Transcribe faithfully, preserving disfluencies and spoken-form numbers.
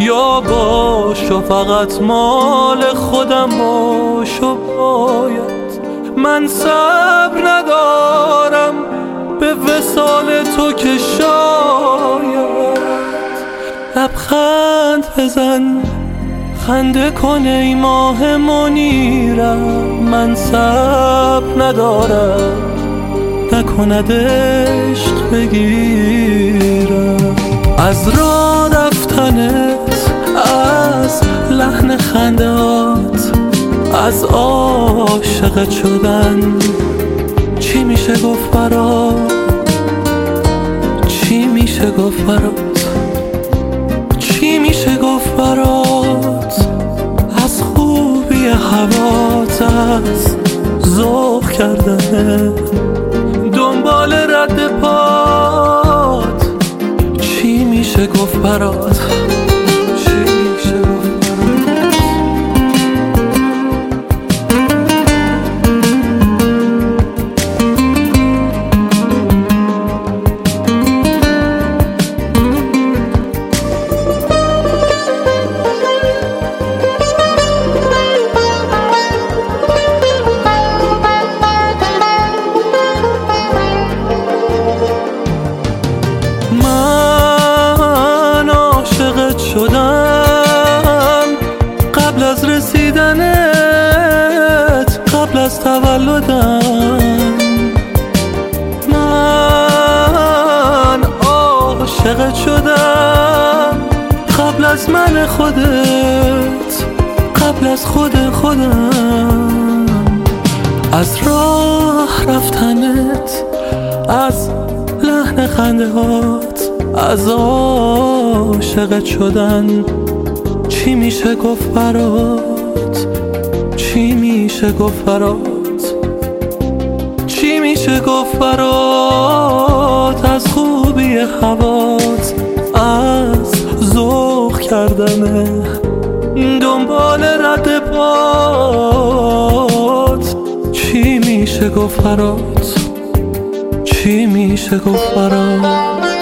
یا باش و فقط مال خودم باش و باید من صبر ندارم به وصال تو که شاید لبخند بزن خنده کنه ای ماه منیرم من صبر ندارم نکند عشق بگیرم از راه رفتنت از لحن خندهات از عاشقت شدن چی میشه گفت برات چی میشه گفت برات چی میشه گفت برات از خوبی هوات از ذوق کردن دنبال رد پات چی میشه گفت برات چی میشه گفت برات شدم قبل از رسیدنت قبل از تولدم من عاشقت شدم قبل از من خودت قبل از خود خودم از راه رفتنت از لحن خنده هات از عاشقت شدن چی میشه گفت برات چی میشه گفت برات چی میشه گفت برات از خوبی هوات از ذوق کردن دنبال رد پات چی میشه گفت برات چی میشه گفت برات